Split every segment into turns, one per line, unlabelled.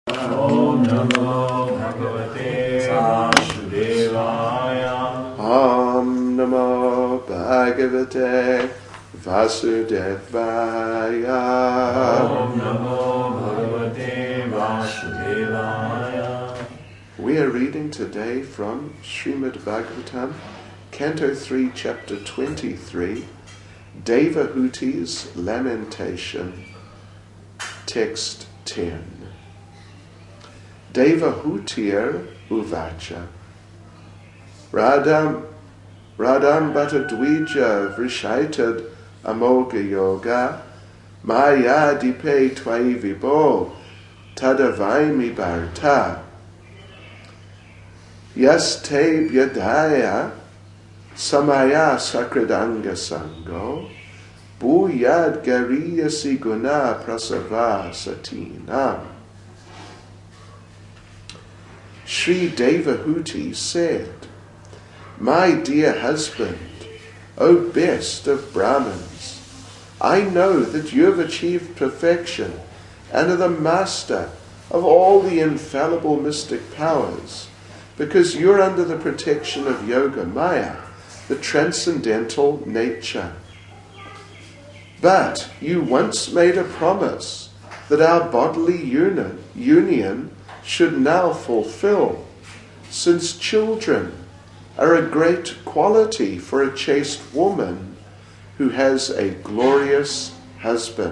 Om Namo Bhagavate Vasudevaya.
Om Namo Bhagavate Vasudevaya.
Om Namo Bhagavate Vasudevaya.
We are reading today from Srimad Bhagavatam, Canto 3, Chapter 23, Devahuti's Lamentation, Text 10. Devahutir Uvacha Radam Bhatta Dvija Vrishaitad Amoga Yoga Maya Dipe Twai Vibo Tadavaimi Bharta Yaste Yadaya Samaya Sakradanga Sango Bhuyad Gariya Siguna Prasava Satina. Sri Devahuti said, "My dear husband, O best of Brahmins, I know that you have achieved perfection and are the master of all the infallible mystic powers, because you're under the protection of Yoga Maya, the transcendental nature. But you once made a promise that our bodily union should now fulfill, since children are a great quality for a chaste woman who has a glorious husband."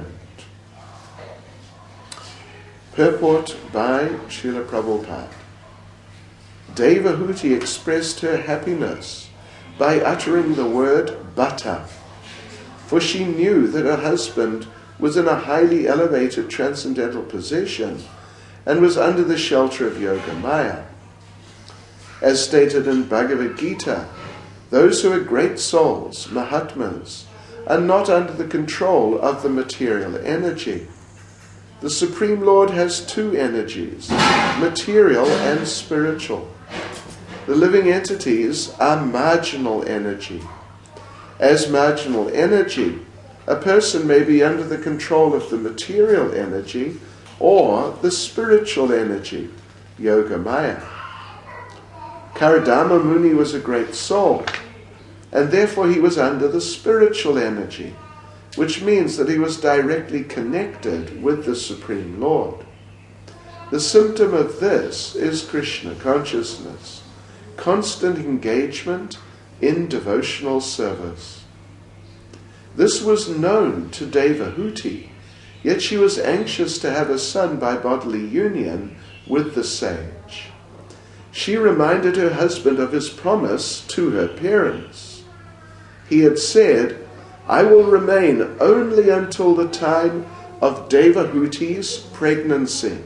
Purport by Srila Prabhupada. Devahuti expressed her happiness by uttering the word bhatta, for she knew that her husband was in a highly elevated transcendental position and was under the shelter of Yoga Maya. As stated in Bhagavad Gita, those who are great souls, Mahatmas, are not under the control of the material energy. The Supreme Lord has two energies, material and spiritual. The living entities are marginal energy. As marginal energy, a person may be under the control of the material energy or the spiritual energy, Yoga Maya. Karadama Muni was a great soul, and therefore he was under the spiritual energy, which means that he was directly connected with the Supreme Lord. The symptom of this is Krishna consciousness, constant engagement in devotional service. This was known to Devahuti, yet she was anxious to have a son by bodily union with the sage. She reminded her husband of his promise to her parents. He had said, "I will remain only until the time of Devahuti's pregnancy."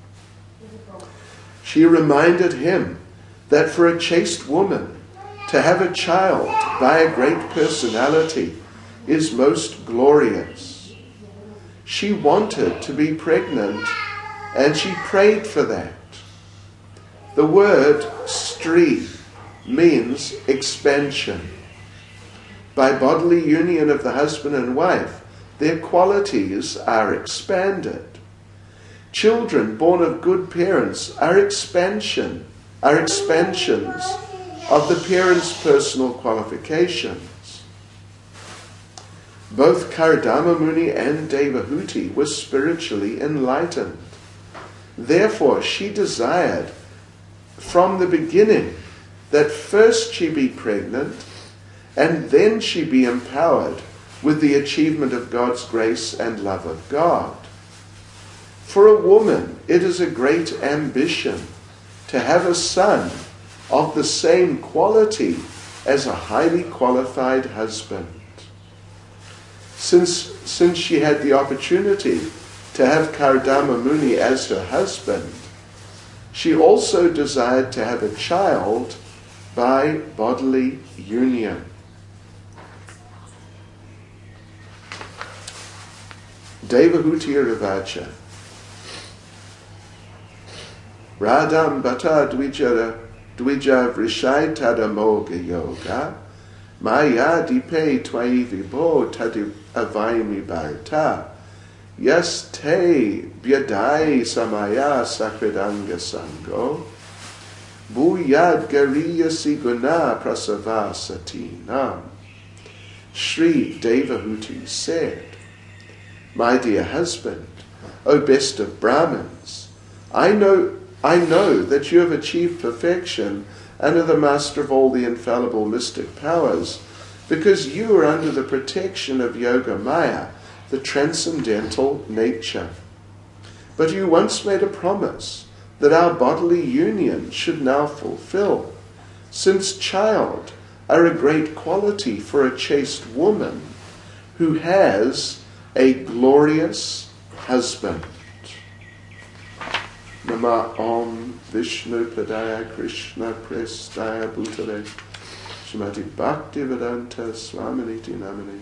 She reminded him that for a chaste woman to have a child by a great personality is most glorious. She wanted to be pregnant, and she prayed for that. The word stri means expansion. By bodily union of the husband and wife, their qualities are expanded. Children born of good parents are expansions of the parents' personal qualifications. Both Karadama Muni and Devahuti were spiritually enlightened. Therefore, she desired from the beginning that first she be pregnant and then she be empowered with the achievement of God's grace and love of God. For a woman, it is a great ambition to have a son of the same quality as a highly qualified husband. Since she had the opportunity to have Karadama Muni as her husband, she also desired to have a child by bodily union. Devahuti Ravacha Radam Bhatta Dvija Vrishai Tadamoga Yoga Maya Dipe Twai Vibo Tadi Avaimi Bharta Yas te biadai samaya sakridanga sango. Bhuyad gariya siguna prasava satinam. Sri Devahuti said, my dear husband, O best of Brahmins, I know that you have achieved perfection and are the master of all the infallible mystic powers, because you are under the protection of Yoga Maya, the transcendental nature. But you once made a promise that our bodily union should now fulfill, since child are a great quality for a chaste woman who has a glorious husband. Nama Om Vishnu Padaya Krishna Prestaya Bhutale Srimati Bhaktivedanta Swaminiti Namani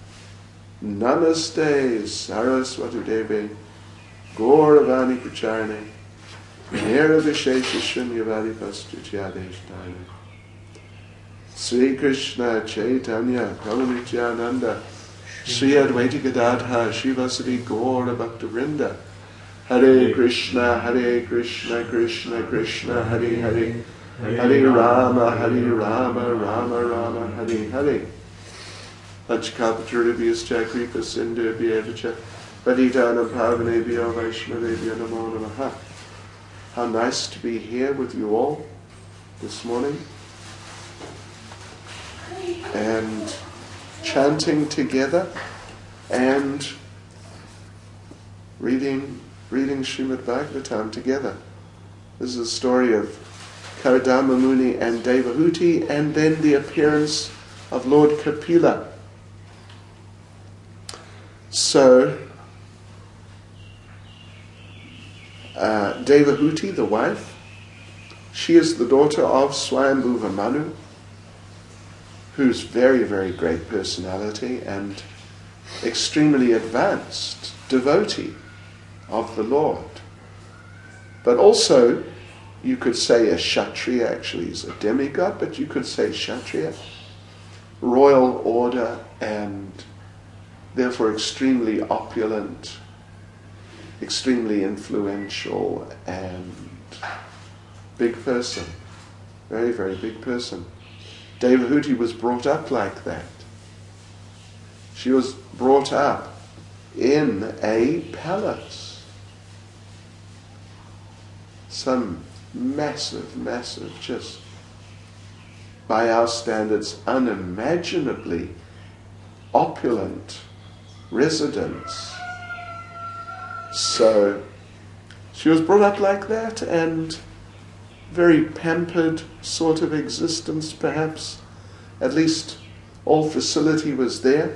Namaste Saraswati Devi Gauravani Pracharane Nera Vishesha Shunyavadi Pastutyadeshtana Sri Krishna Chaitanya Prabhu Nityananda Sri Advaita Gadadha Shivasati Gaura Bhaktivinoda Hare Krishna Krishna Krishna Hare Hare Hare Rama Rama Rama Hare Hare Panchakapataribhyascha Kripa Sindhubhyevacha Patitanam Pavanebhyo Vaishnavebhyo Namo Namaha. How nice to be here with you all this morning and chanting together and reading Srimad Bhagavatam together. This is the story of Kardama Muni and Devahuti, and then the appearance of Lord Kapila. So, Devahuti, the wife, she is the daughter of Swayambhuva Manu, whose very, very great personality and extremely advanced devotee of the Lord. But also, you could say a Kshatriya, actually is a demigod, but you could say Kshatriya, royal order, and therefore extremely opulent, extremely influential, and big person. Very, very big person. Devahuti was brought up like that. She was brought up in a palace. Some massive, just by our standards, unimaginably opulent residence. So she was brought up like that, and very pampered sort of existence, perhaps. At least all facility was there.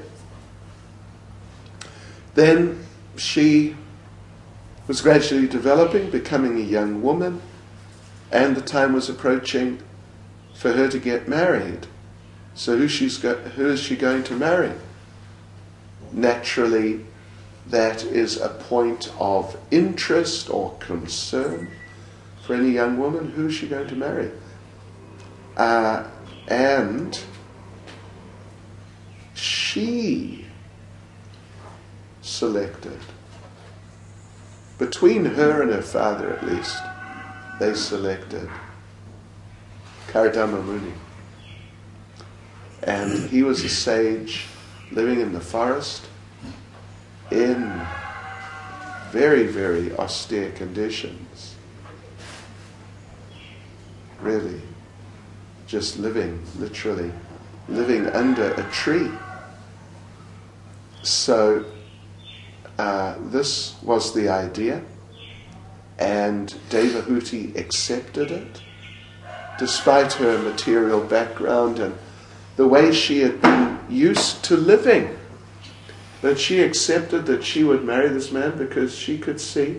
Then she was gradually developing, becoming a young woman, and the time was approaching for her to get married. So who is she going to marry? Naturally, that is a point of interest or concern for any young woman. Who is she going to marry? And she selected, between her and her father at least, they selected Kardama Muni. And he was a sage living in the forest in very, very austere conditions. Really, just literally living under a tree. So this was the idea, and Devahuti accepted it, despite her material background and the way she had been used to living. But she accepted that she would marry this man because she could see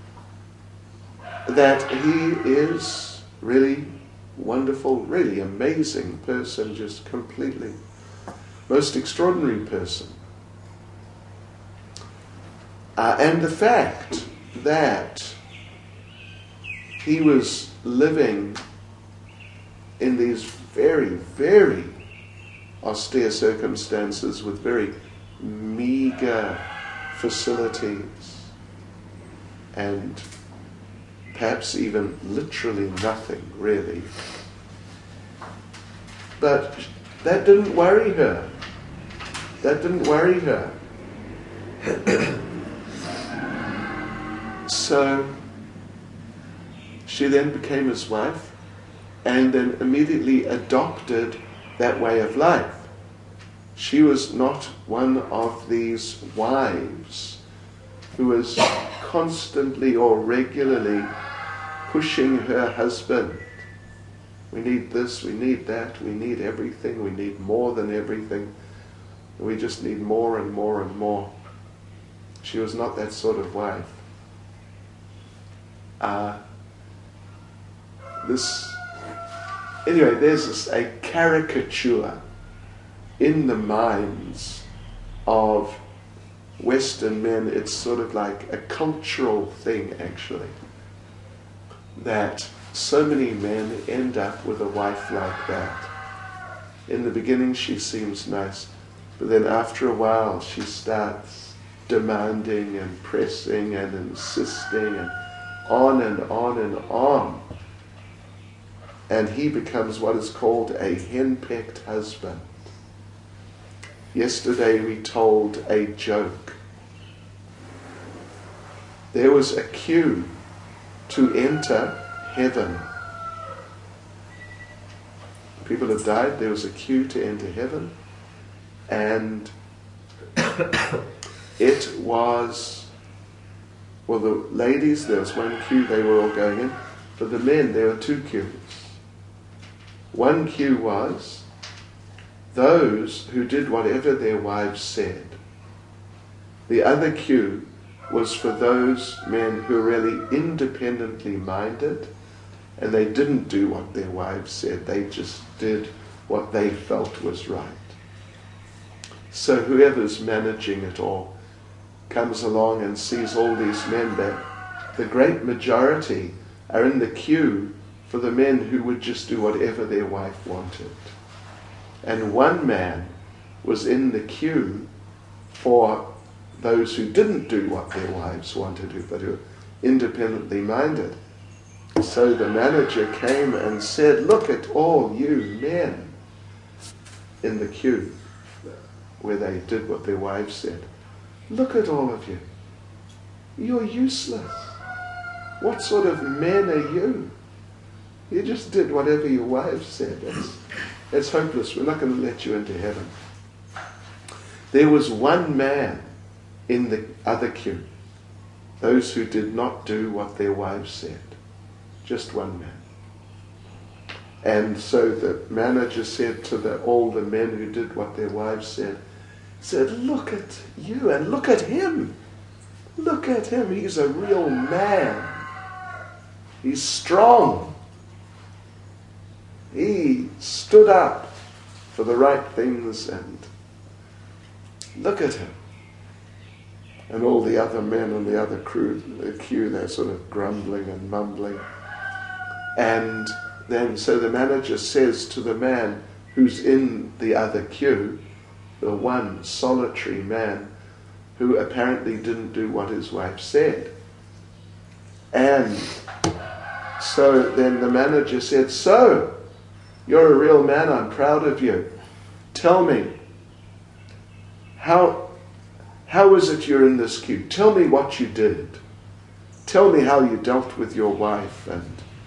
that he is really wonderful, really amazing person, just completely most extraordinary person. And the fact that he was living in these very, very austere circumstances with very meager facilities, and perhaps even literally nothing, really. But that didn't worry her. That didn't worry her. So she then became his wife, and then immediately adopted that way of life. She was not one of these wives who was constantly or regularly pushing her husband. We need this, we need that, we need everything, we need more than everything. We just need more and more and more. She was not that sort of wife. Anyway, there's a caricature in the minds of Western men. It's sort of like a cultural thing, actually, that so many men end up with a wife like that. In the beginning she seems nice, but then after a while she starts demanding and pressing and insisting and on and on and on. And he becomes what is called a henpecked husband. Yesterday we told a joke. There was a queue to enter heaven. People had died, there was a queue to enter heaven, and it was, well, the ladies, there was one queue, they were all going in. For the men, there were two queues. One queue was those who did whatever their wives said. The other queue was for those men who were really independently minded, and they didn't do what their wives said, they just did what they felt was right. So whoever's managing it all comes along and sees all these men there. The great majority are in the queue for the men who would just do whatever their wife wanted. And one man was in the queue for those who didn't do what their wives wanted to, but who were independently minded. So the manager came and said, "Look at all you men in the queue where they did what their wives said. Look at all of you. You're useless. What sort of men are you? You just did whatever your wives said. That's hopeless. We're not going to let you into heaven." There was one man in the other queue, those who did not do what their wives said. Just one man. And so the manager said to all the men who did what their wives said, "Look at you and look at him. Look at him. He's a real man. He's strong. He stood up for the right things, and look at him." And all the other men on the other queue, they're sort of grumbling and mumbling. And then so the manager says to the man who's in the other queue, the one solitary man who apparently didn't do what his wife said. And so then the manager said, "So, you're a real man, I'm proud of you. Tell me, how is it you're in this queue? Tell me what you did. Tell me how you dealt with your wife, and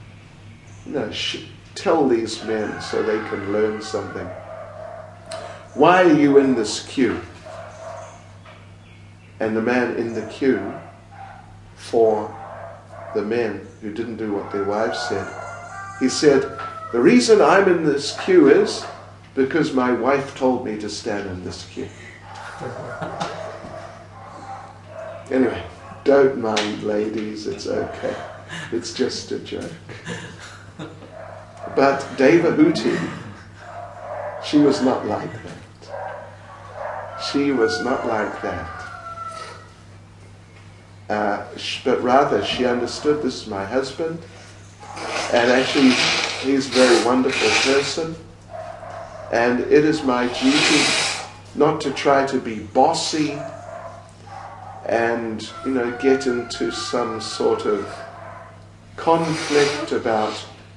tell these men so they can learn something. Why are you in this queue?" And the man in the queue for the men who didn't do what their wives said, he said, "The reason I'm in this queue is because my wife told me to stand in this queue." Anyway, don't mind, ladies, it's okay. It's just a joke. But Devahuti, she was not like that. She was not like that. But rather, she understood, this is my husband, and actually he's a very wonderful person, and it is my duty not to try to be bossy and, get into some sort of conflict about,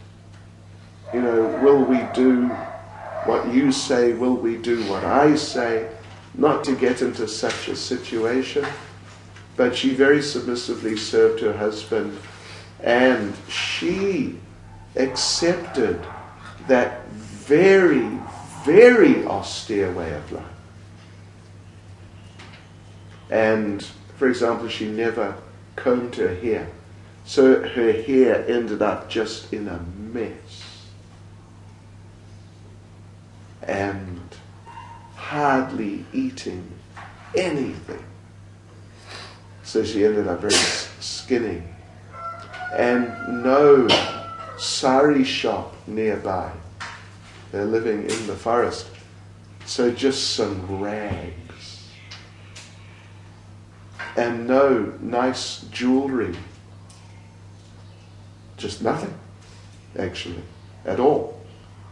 will we do what you say, will we do what I say, not to get into such a situation. But she very submissively served her husband, and she accepted that very, very austere way of life. And, for example, she never combed her hair. So her hair ended up just in a mess. And hardly eating anything. So she ended up very skinny. And no sari shop nearby. They're living in the forest. So just some rags. And no nice jewelry. Just nothing, actually, at all.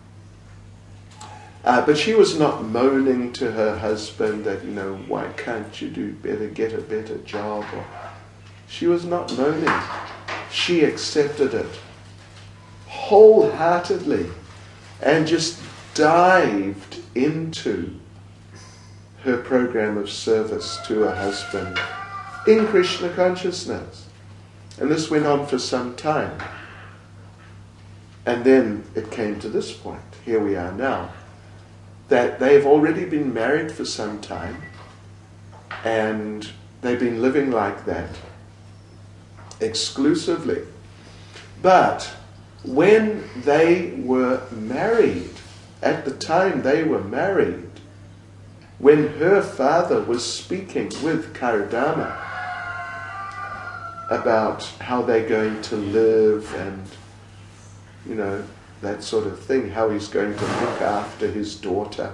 But she was not moaning to her husband that, why can't you do better, get a better job? Or she was not moaning. She accepted it wholeheartedly and just dived into her program of service to her husband in Krishna consciousness. And this went on for some time. And then it came to this point. Here we are now. That they've already been married for some time. And they've been living like that. Exclusively. But when they were married, at the time they were married, when her father was speaking with Karadama about how they're going to live and, that sort of thing, how he's going to look after his daughter.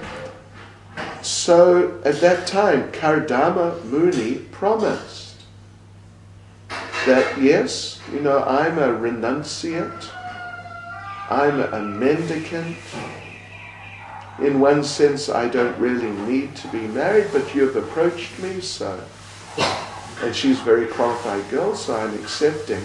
So at that time, Karadama Muni promised that, yes, I'm a renunciate, I'm a mendicant. In one sense, I don't really need to be married, but you've approached me, so. And she's a very qualified girl, so I'm accepting.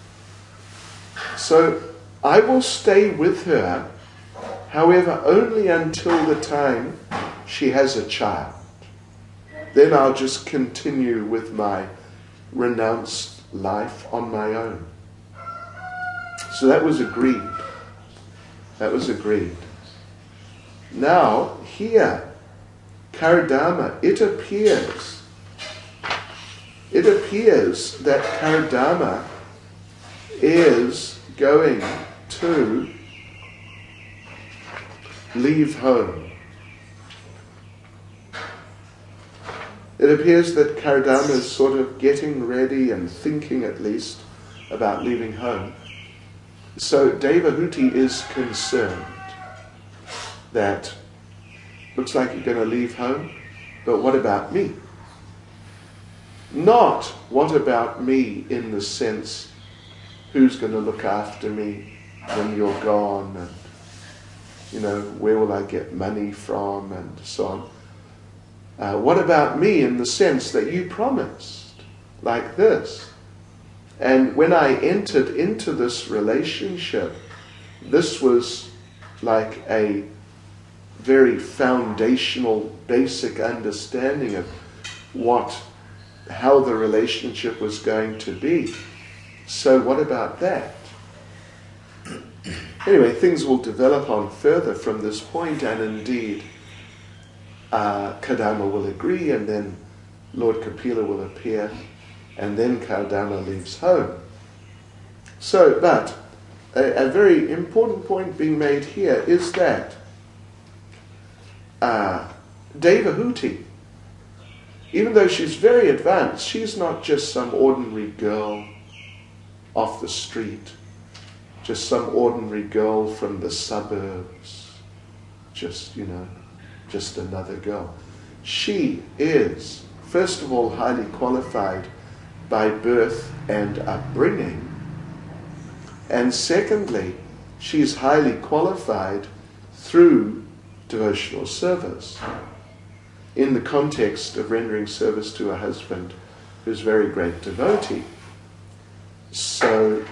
So I will stay with her, however, only until the time she has a child. Then I'll just continue with my renounced life on my own. So that was agreed. That was agreed. Now, here, Karadama, it appears that Karadama is going to leave home. It appears that Karadama is sort of getting ready and thinking at least about leaving home. So Devahuti is concerned that looks like you're going to leave home, but what about me? Not what about me in the sense, who's going to look after me when you're gone, and where will I get money from, and so on. What about me in the sense that you promised, like this? And when I entered into this relationship, this was like a very foundational, basic understanding of how the relationship was going to be. So what about that? Anyway, things will develop on further from this point, and indeed, Kadama will agree, and then Lord Kapila will appear, and then Kadama leaves home. So, but a very important point being made here is that Devahuti, even though she's very advanced, she's not just some ordinary girl off the street, just some ordinary girl from the suburbs, just another girl. She is, first of all, highly qualified by birth and upbringing, and secondly, she is highly qualified through devotional service. in the context of rendering service to a husband who's very great devotee. So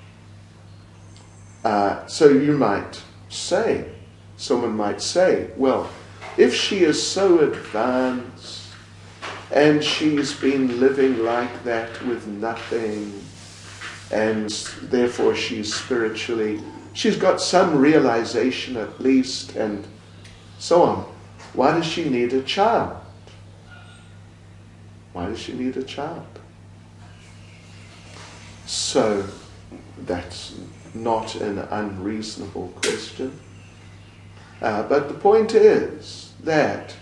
you might say, someone might say, well, if she is so advanced and she's been living like that with nothing, and therefore she's got some realization at least, and so on, why does she need a child? Why does she need a child? So that's not an unreasonable question. But the point is that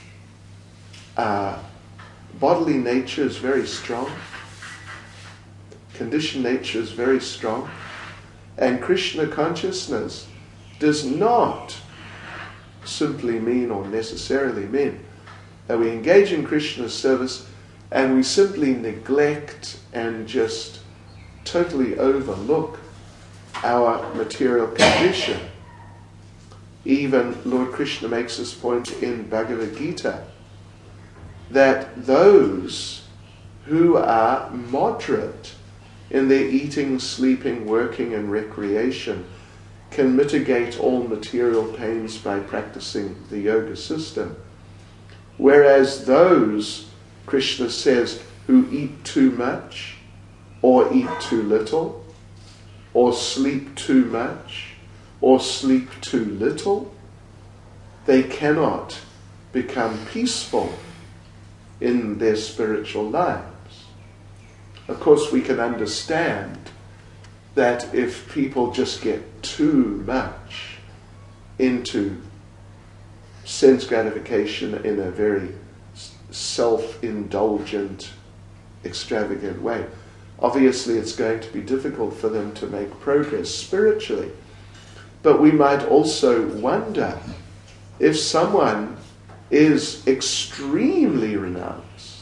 bodily nature is very strong, conditioned nature is very strong, and Krishna consciousness does not simply mean or necessarily mean that we engage in Krishna's service and we simply neglect and just totally overlook our material condition. Even Lord Krishna makes this point in Bhagavad Gita, that those who are moderate in their eating, sleeping, working and recreation can mitigate all material pains by practicing the yoga system. Whereas those, Krishna says, who eat too much, or eat too little, or sleep too much, or sleep too little, they cannot become peaceful in their spiritual lives. Of course, we can understand that if people just get too much into sense gratification in a very self-indulgent, extravagant way, obviously it's going to be difficult for them to make progress spiritually. But we might also wonder if someone is extremely renounced,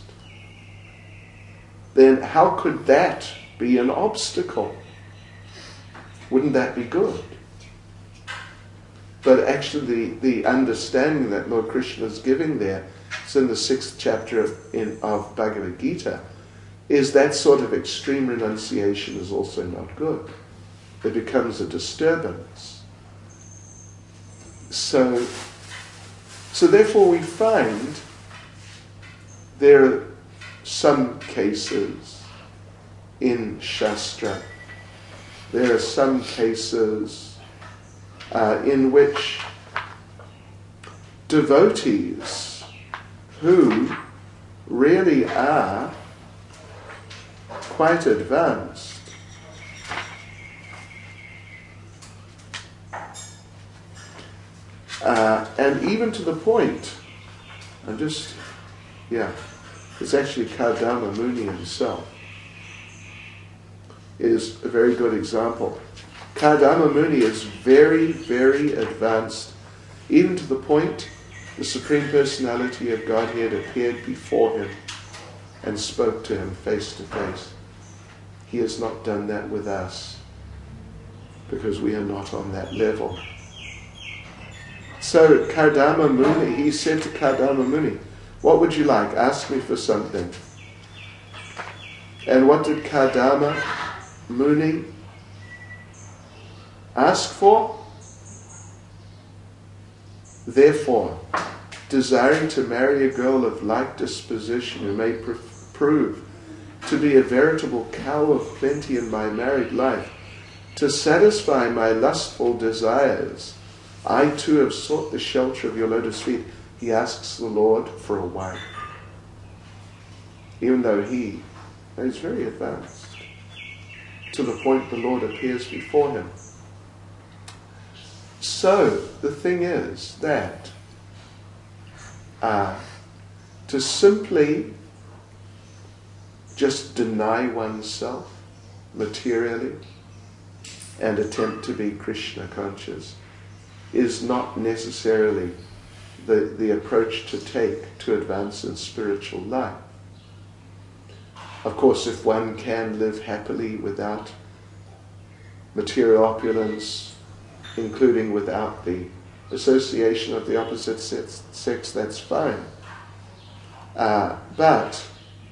then how could that be an obstacle? Wouldn't that be good? But actually the understanding that Lord Krishna is giving there, it's in the 6th chapter of Bhagavad Gita, is that sort of extreme renunciation is also not good. It becomes a disturbance. So therefore we find there are some cases in Shastra, there are some cases in which devotees who really are quite advanced and even to the point, it's actually Kardama Muni himself is a very good example. Kardama Muni is very, very advanced, even to the point the Supreme Personality of Godhead appeared before him and spoke to him face to face. He has not done that with us because we are not on that level. So Kardama Muni, he said to Kardama Muni, what would you like? Ask me for something. And what did Kardama Muni ask for? Therefore, desiring to marry a girl of like disposition who may prove to be a veritable cow of plenty in my married life, to satisfy my lustful desires, I too have sought the shelter of your lotus feet. He asks the Lord for a wife, even though he is very advanced, to the point the Lord appears before him. So the thing is that to simply just deny oneself materially and attempt to be Krishna conscious is not necessarily the approach to take to advance in spiritual life. Of course, if one can live happily without material opulence, including without the association of the opposite sex, that's fine. But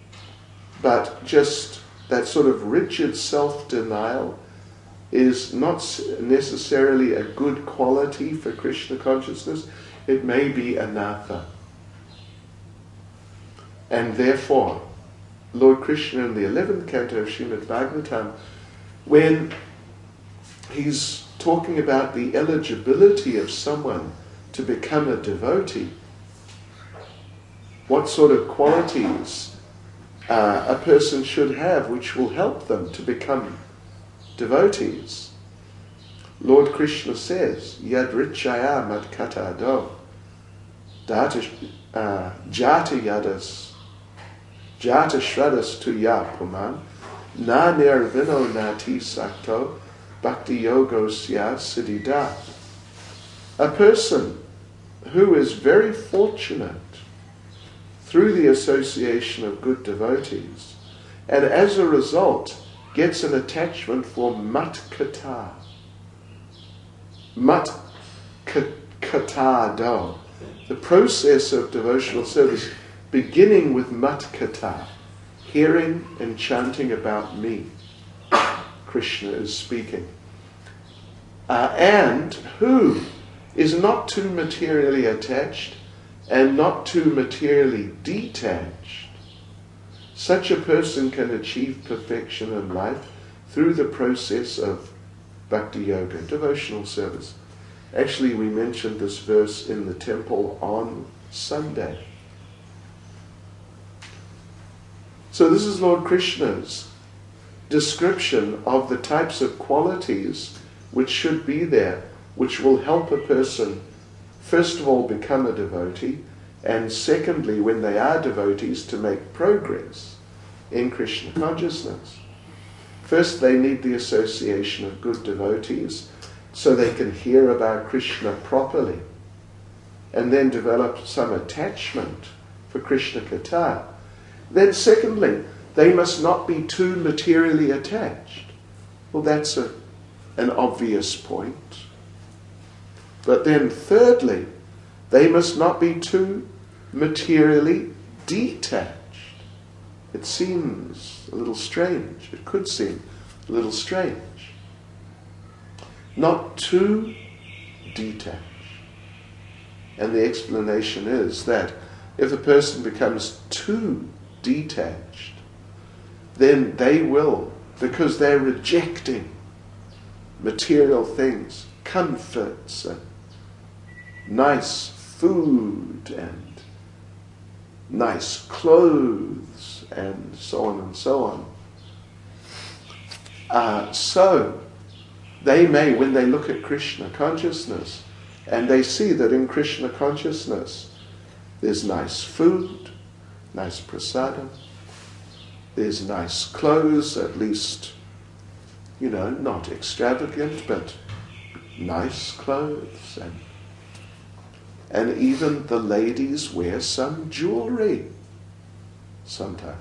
just that sort of rigid self-denial is not necessarily a good quality for Krishna consciousness. It may be anatha. And therefore, Lord Krishna in the 11th canto of Srimad Bhagavatam, when he's talking about the eligibility of someone to become a devotee, what sort of qualities a person should have which will help them to become devotees. Lord Krishna says, Yadrichaya matkatado, jata yadas, jata shradas tu ya puman, na nirvino nati sakto, bhakti yogosya siddhida. A person who is very fortunate through the association of good devotees, and as a result gets an attachment for matkata. Matkatado, the process of devotional service beginning with matkata, hearing and chanting about me. Krishna is speaking. And who is not too materially attached and not too materially detached. Such a person can achieve perfection in life through the process of bhakti yoga, devotional service. Actually, we mentioned this verse in the temple on Sunday. So this is Lord Krishna's description of the types of qualities which should be there, which will help a person, first of all, become a devotee, and secondly, when they are devotees, to make progress in Krishna consciousness. First, they need the association of good devotees so they can hear about Krishna properly, and then develop some attachment for Krishna Katha. Then secondly, they must not be too materially attached. Well, that's an obvious point. But then thirdly, they must not be too materially detached. It seems a little strange. It could seem a little strange. Not too detached. And the explanation is that if a person becomes too detached, then they will, because they're rejecting material things, comforts and nice food and nice clothes and so on and so on. So they may, when they look at Krishna consciousness and they see that in Krishna consciousness there's nice food, nice prasadam, there's nice clothes, at least, not extravagant, but nice clothes, and even the ladies wear some jewelry sometimes.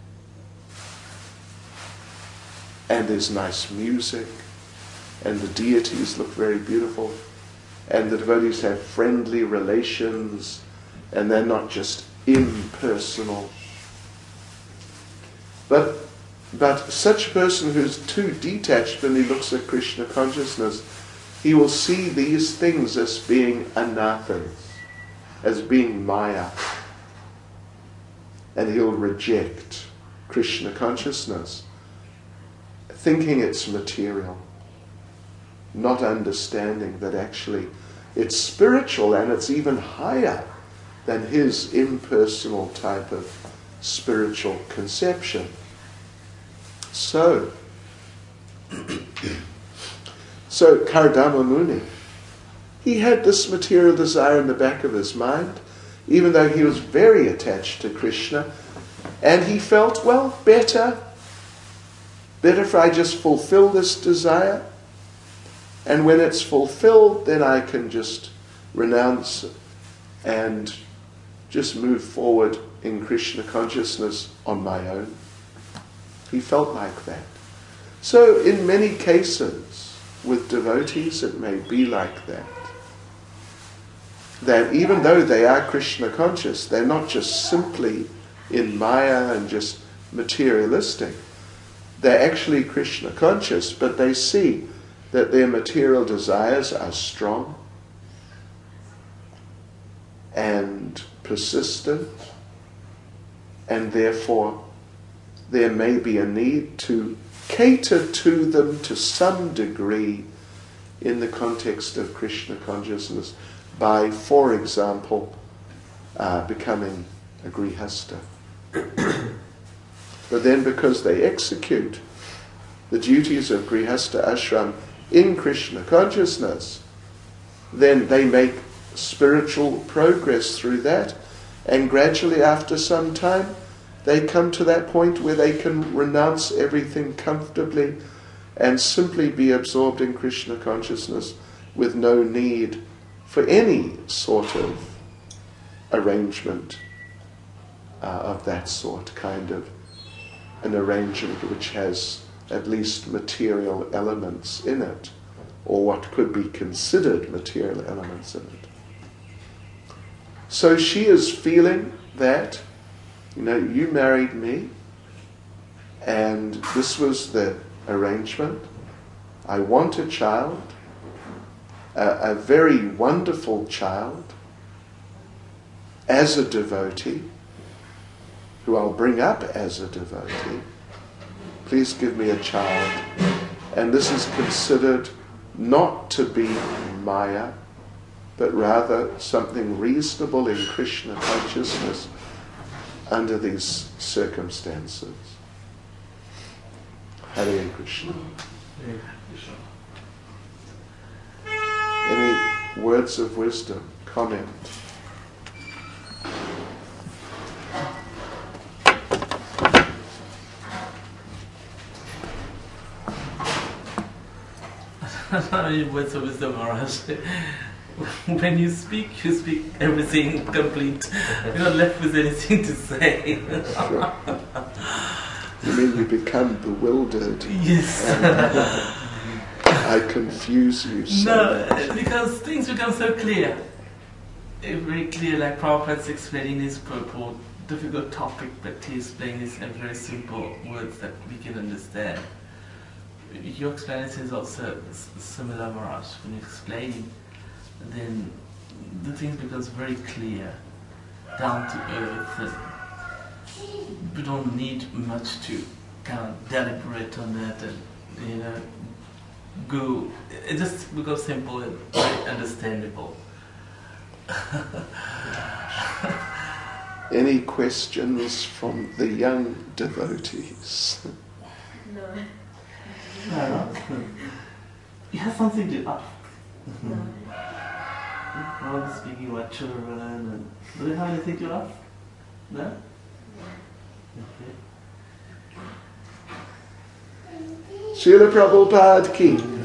And there's nice music, and the deities look very beautiful, and the devotees have friendly relations, and they're not just impersonal. But such a person who's too detached when he looks at Krishna consciousness, he will see these things as being anathas, as being maya. And he'll reject Krishna consciousness, thinking it's material, not understanding that actually it's spiritual and it's even higher than his impersonal type of spiritual conception. So Kardama Muni, he had this material desire in the back of his mind, even though he was very attached to Krishna, and he felt, well, better if I just fulfill this desire, and when it's fulfilled, then I can just renounce and just move forward in Krishna consciousness on my own. He felt like that. So in many cases, with devotees, it may be like that. that even though they are Krishna conscious, they're not just simply in Maya and just materialistic. They're actually Krishna conscious, but they see that their material desires are strong and persistent, and therefore there may be a need to cater to them to some degree in the context of Krishna consciousness by, for example, becoming a grihasta. But then because they execute the duties of grihasta ashram in Krishna consciousness, then they make spiritual progress through that, and gradually after some time they come to that point where they can renounce everything comfortably and simply be absorbed in Krishna consciousness with no need for any sort of arrangement of that sort, kind of an arrangement which has at least material elements in it, or what could be considered material elements in it. So she is feeling that, you married me, and this was the arrangement. I want a child, a very wonderful child, as a devotee, who I'll bring up as a devotee. Please give me a child. And this is considered not to be Maya, but rather something reasonable in Krishna consciousness under these circumstances. Hare Krishna. Any words of wisdom, comment?
Not any words of wisdom, Maharaj. When you speak everything complete. You're not left with anything to say.
Sure. You mean you become bewildered?
Yes.
I confuse you so much.
Because things become so clear. Very clear, like Prabhupada's explaining his purport. Difficult topic, but he's explaining this in very simple words that we can understand. Your explanation is also similar, Maharaj. When you explain, then the things becomes very clear, down to earth, and we don't need much to kind of deliberate on that and go. It just becomes simple and very understandable.
Any questions from the young devotees?
No.
No. You have something to ask.
No.
I'm speaking about children, and do you have anything to ask? No? Okay.
Srila Prabhupada ki